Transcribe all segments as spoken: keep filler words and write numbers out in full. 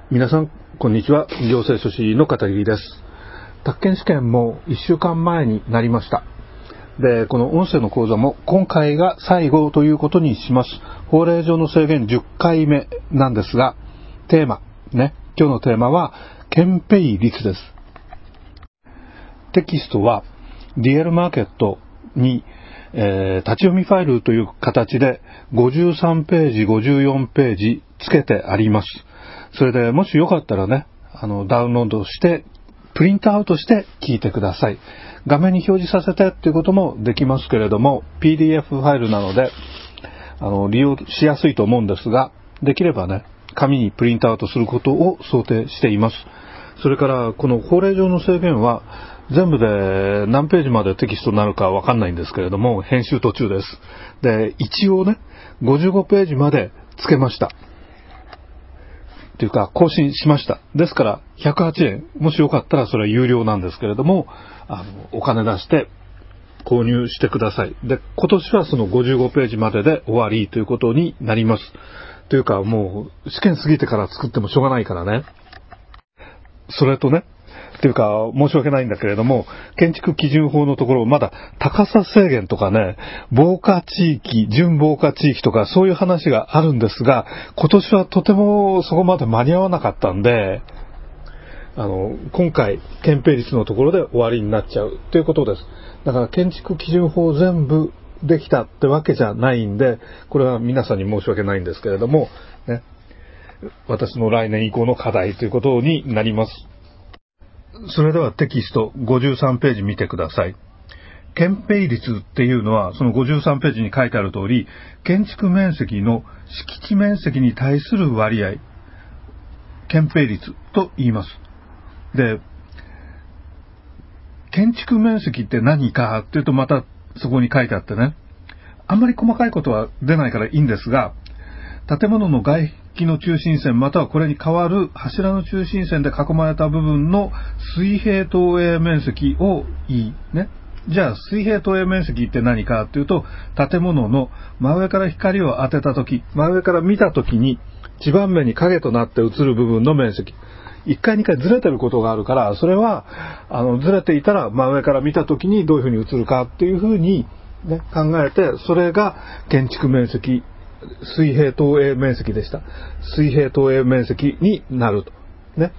皆さんこんにちは。行政書士の片桐です。宅建試験もいっしゅうかんまえになりました。で、この音声の講座も今回が最後ということにします。法令上の制限じゅっかいめなんですが、テーマね、今日のテーマは憲兵率です。テキストは ディーエル マーケットに、えー、立ち読みファイルという形でごじゅうさんページ、ごじゅうよんページつけてあります。それでもしよかったらね、あのダウンロードしてプリントアウトして聞いてください。画面に表示させてっていうこともできますけれども、 ピーディーエフ ファイルなのであの利用しやすいと思うんですが、できればね、紙にプリントアウトすることを想定しています。それからこの法令上の制限は全部で何ページまでテキストになるかわかんないんですけれども、編集途中です。で、一応ね、ごじゅうごページまでつけました。というか、更新しました。ですから、ひゃくはちえん。もしよかったらそれは有料なんですけれども、あの、お金出して購入してください。で、今年はそのごじゅうごページまでで終わりということになります。というか、もう、試験過ぎてから作ってもしょうがないからね。それとね、っていうか申し訳ないんだけれども、建築基準法のところまだ高さ制限とかね、防火地域、準防火地域とかそういう話があるんですが、今年はとてもそこまで間に合わなかったんで、あの今回憲兵率のところで終わりになっちゃうということです。だから建築基準法全部できたってわけじゃないんで、これは皆さんに申し訳ないんですけれどもね、私の来年以降の課題ということになります。それではテキストごじゅうさんページ見てください。憲兵率っていうのはそのごじゅうさんページに書いてある通り、建築面積の敷地面積に対する割合、憲兵率と言います。で、建築面積って何かっていうとまたそこに書いてあってね、あんまり細かいことは出ないからいいんですが、建物の外壁の中心線またはこれに代わる柱の中心線で囲まれた部分の水平投影面積を言いね。じゃあ水平投影面積って何かっていうと、建物の真上から光を当てたとき、真上から見たときに地盤面に影となって映る部分の面積。いっかいにかいずれてることがあるから、それはあのずれていたら真上から見たときにどういうふうに映るかっていうふうに、ね、考えて、それが建築面積、水平投影面積でした。水平投影面積になると。ね。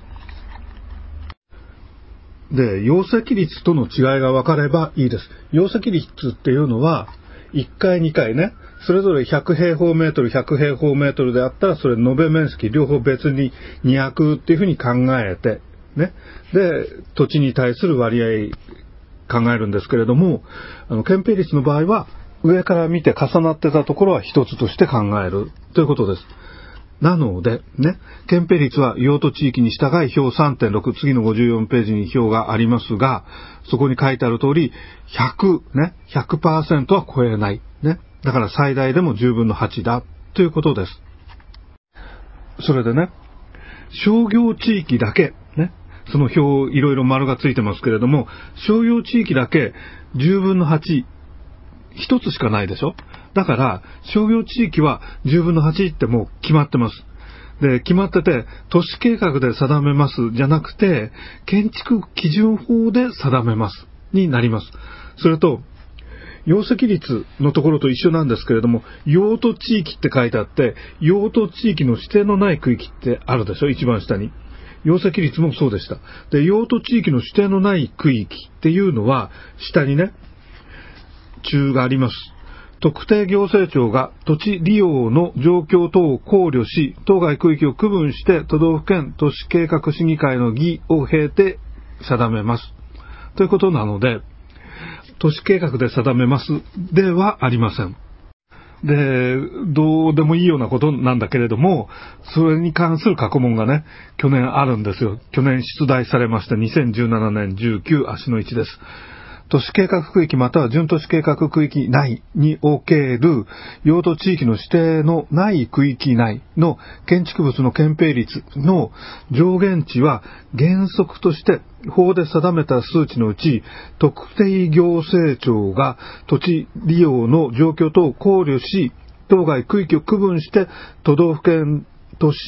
で、容積率との違いが分かればいいです。容積率っていうのは、いっかいにかいね、それぞれひゃくへいほうメートル、ひゃくへいほうメートルであったら、それ延べ面積両方別ににひゃくっていうふうに考えて、ね。で、土地に対する割合考えるんですけれども、あの、憲兵率の場合は、上から見て重なってたところは一つとして考えるということです。なのでね、憲兵率は用途地域に従い表 さんてんろく、次のごじゅうよんページに表がありますが、そこに書いてある通りひゃくね、ひゃくパーセント は超えないね。だから最大でもじゅうぶんのはちだということです。それでね、商業地域だけね、その表いろいろ丸がついてますけれども、商業地域だけじゅうぶんのはち、一つしかないでしょ。だから商業地域はじゅうぶんのはちってもう決まってます。で、決まってて、都市計画で定めますじゃなくて、建築基準法で定めますになります。それと容積率のところと一緒なんですけれども、用途地域って書いてあって、用途地域の指定のない区域ってあるでしょ、一番下に。容積率もそうでした。で、用途地域の指定のない区域っていうのは下にね、中があります。特定行政庁が土地利用の状況等を考慮し、当該区域を区分して都道府県都市計画審議会の議を経て定めます。ということなので、都市計画で定めますではありません。で、どうでもいいようなことなんだけれども、それに関する過去問がね、去年あるんですよ。去年出題されましたにせんじゅうななねんじゅうきゅう足のいちです。都市計画区域または準都市計画区域内における用途地域の指定のない区域内の建築物の憲兵率の上限値は原則として法で定めた数値のうち、特定行政庁が土地利用の状況等を考慮し、当該区域を区分して都道府県都市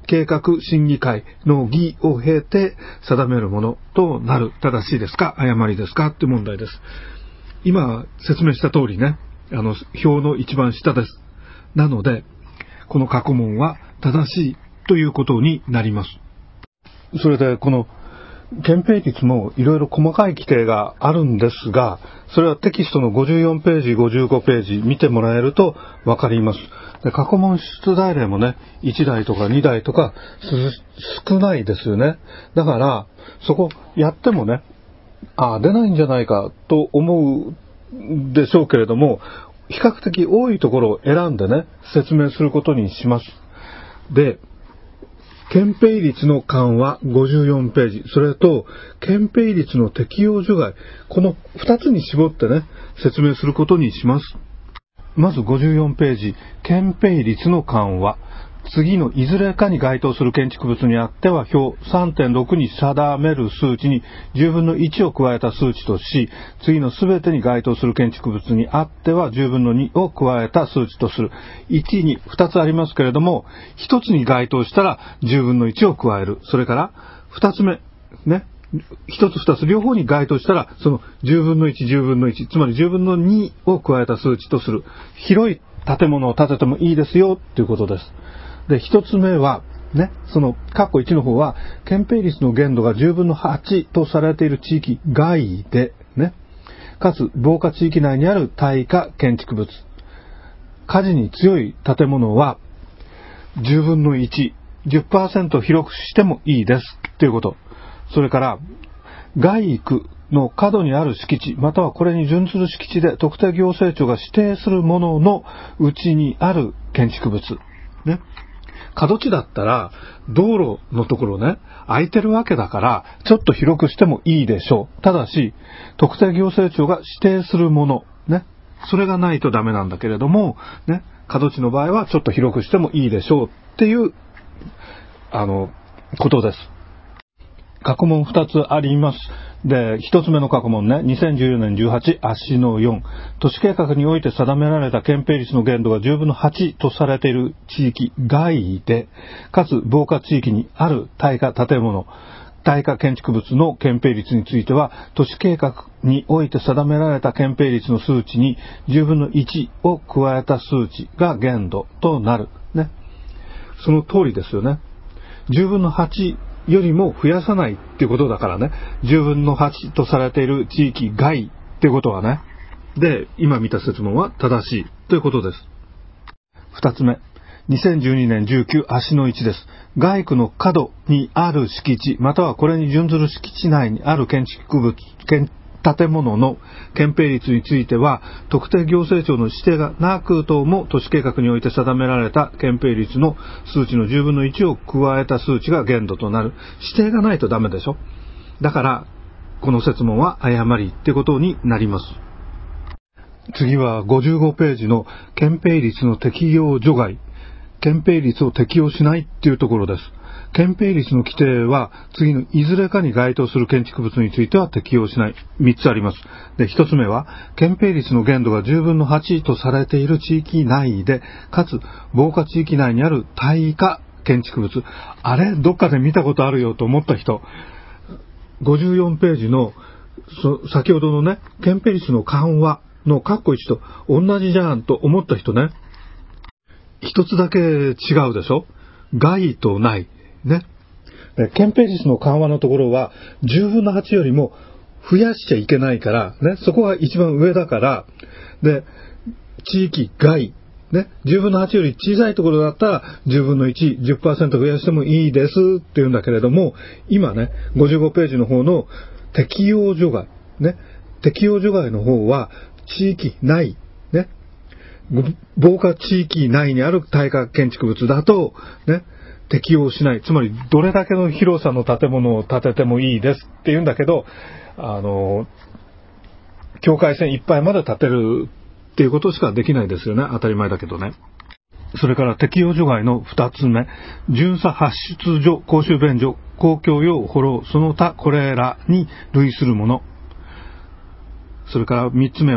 計画審議会の議を経て定めるものとなる。正しいですか、誤りですかって問題です。今説明した通りね、あの表の一番下です。なのでこの過去問は正しいということになります。それでこの憲兵率もいろいろ細かい規定があるんですが、それはテキストのごじゅうよんページ、ごじゅうごページ見てもらえるとわかります。で、過去問出題例もね、いちだいとかにだいとか少ないですよね。だからそこやってもね、あ、出ないんじゃないかと思うでしょうけれども、比較的多いところを選んでね、説明することにします。で、憲兵率の緩和ごじゅうよんページ、それと憲兵率の適用除外、このふたつに絞ってね、説明することにします。まずごじゅうよんページ、憲兵率の緩和。次のいずれかに該当する建築物にあっては表 さんてんろく に定める数値にじゅうぶんのいちを加えた数値とし、次のすべてに該当する建築物にあってはじゅうぶんのにを加えた数値とする。いちにふたつありますけれども、ひとつに該当したらじゅうぶんのいちを加える。それからふたつめね、ひとつふたつ両方に該当したらそのじゅうぶんのいち、じゅうぶんのいち、つまりじゅうぶんのにを加えた数値とする。広い建物を建ててもいいですよということです。で、一つ目は、ね、その、括弧いちの方は、憲兵率の限度がじゅうぶんのはちとされている地域外で、ね、かつ、防火地域内にある耐火建築物。火事に強い建物は、じゅうぶんのいち、じゅっパーセント 広くしてもいいです。ということ。それから、外区の角にある敷地、またはこれに準ずる敷地で特定行政庁が指定するもののうちにある建築物。ね。角地だったら道路のところね、空いてるわけだからちょっと広くしてもいいでしょう。ただし特定行政庁が指定するものね、それがないとダメなんだけれどもね、角地の場合はちょっと広くしてもいいでしょうっていうあのことです。過去問ふたつあります。で、ひとつめの過去問ね、にせんじゅうよねんじゅうはち足のよん、都市計画において定められた憲兵率の限度がじゅうぶんのはちとされている地域外で、かつ防火地域にある耐火建物、耐火建築物の憲兵率については、都市計画において定められた憲兵率の数値にじゅうぶんのいちを加えた数値が限度となる。ね。その通りですよね。じゅうぶんのはちよりも増やさないっていうことだからね、じゅうぶんのはちとされている地域外っていうことはね、で、今見た設問は正しいということです。二つ目、にせんじゅうにねんじゅうきゅう足のいちです。外区の角にある敷地、またはこれに準ずる敷地内にある建築物、建建物の憲兵率については特定行政庁の指定がなくとも都市計画において定められた憲兵率の数値のじゅうぶんのいちを加えた数値が限度となる。指定がないとダメでしょ。だからこの設問は誤りってことになります。次はごじゅうごページの憲兵率の適用除外、憲兵率を適用しないっていうところです。憲兵率の規定は次のいずれかに該当する建築物については適用しない。みっつあります。で、ひとつめは憲兵率の限度がじゅうぶんのはちとされている地域内で、かつ防火地域内にある耐火建築物。あれどっかで見たことあるよと思った人、ごじゅうよんページのそ先ほどのね、憲兵率の緩和の括弧いちと同じじゃんと思った人ね、一つだけ違うでしょ。外とないね。憲兵率の緩和のところはじゅうぶんのはちよりも増やしちゃいけないからね、そこが一番上だから、で地域外ね、じゅうぶんのはちより小さいところだったらじゅうぶんのいち、じゅっパーセント 増やしてもいいですって言うんだけれども、今ねごじゅうごページの方の適用除外ね、適用除外の方は地域内ね、防火地域内にある耐火建築物だとね適用しない。つまりどれだけの広さの建物を建ててもいいですって言うんだけど、あの境界線いっぱいまで建てるっていうことしかできないですよね。当たり前だけどね。それから適用除外のふたつめ、巡査発出所、公衆便所、公共用歩道、その他これらに類するもの。それからみっつめは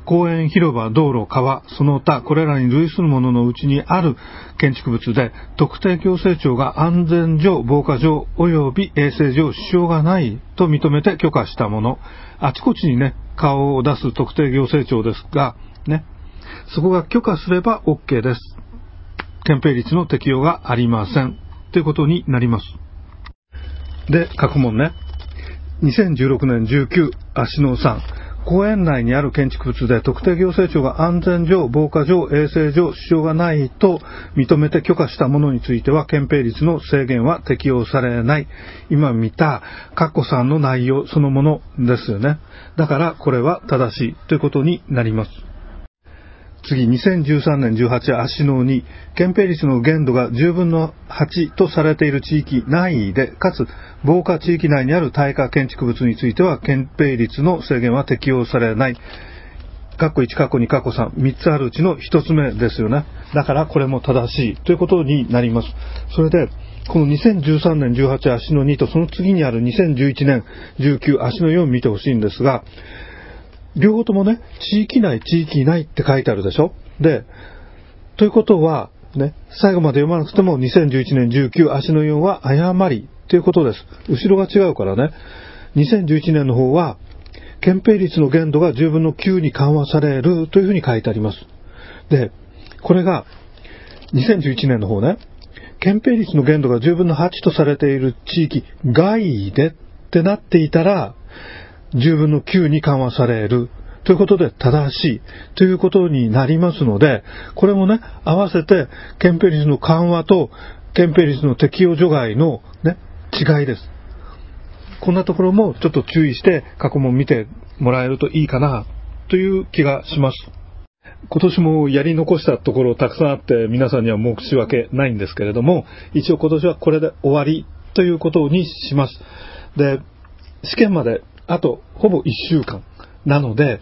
公園、広場、道路、川、その他、これらに類するもののうちにある建築物で、特定行政庁が安全上、防火上、及び衛生上支障がないと認めて許可したもの、あちこちにね、顔を出す特定行政庁ですが、ね、そこが許可すれば OK です。憲兵率の適用がありません。ということになります。で、過去問ね。にせんじゅうろくねんじゅうきゅう、足のさん。公園内にある建築物で特定行政庁が安全上、防火上、衛生上支障がないと認めて許可したものについては憲兵率の制限は適用されない。今見たカッコさんの内容そのものですよね。だからこれは正しいということになります。次、にせんじゅうさんねんじゅうはち、足のに、憲兵率の限度がじゅうぶんのはちとされている地域内で、かつ防火地域内にある耐火建築物については、憲兵率の制限は適用されない。カッコいち、カッコに、カッコさん、みっつあるうちのひとつめですよね。だからこれも正しいということになります。それで、このにせんじゅうさんねんじゅうはち足のにとその次にあるにせんじゅういちねんじゅうきゅう足のよん見てほしいんですが、両方ともね、地域内、地域内って書いてあるでしょ。で、ということは、ね、最後まで読まなくてもにせんじゅういちねんじゅうきゅう足のよんは誤りということです。後ろが違うからね。にせんじゅういちねんの方は、憲兵率の限度がじゅうぶんのきゅうに緩和されるというふうに書いてあります。で、これが、にせんじゅういちねんの方ね、憲兵率の限度がじゅうぶんのはちとされている地域外でってなっていたら、じゅうぶんのきゅうに緩和されるということで正しいということになりますので、これもね、合わせて憲兵率の緩和と憲兵率の適用除外の、ね、違いです。こんなところもちょっと注意して過去問見てもらえるといいかなという気がします。今年もやり残したところたくさんあって皆さんには申し訳ないんですけれども、一応今年はこれで終わりということにします。で、試験まであとほぼいっしゅうかんなので、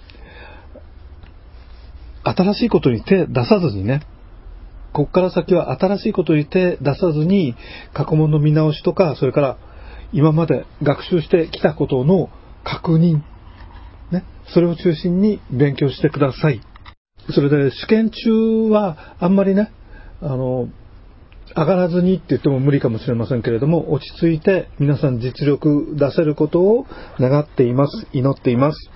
新しいことに手出さずにね、ここから先は新しいことに手出さずに過去問の見直しとか、それから今まで学習してきたことの確認、ね、それを中心に勉強してください。それで試験中はあんまりね、あの上がらずにって言っても無理かもしれませんけれども、落ち着いて皆さん実力出せることを願っています。祈っています。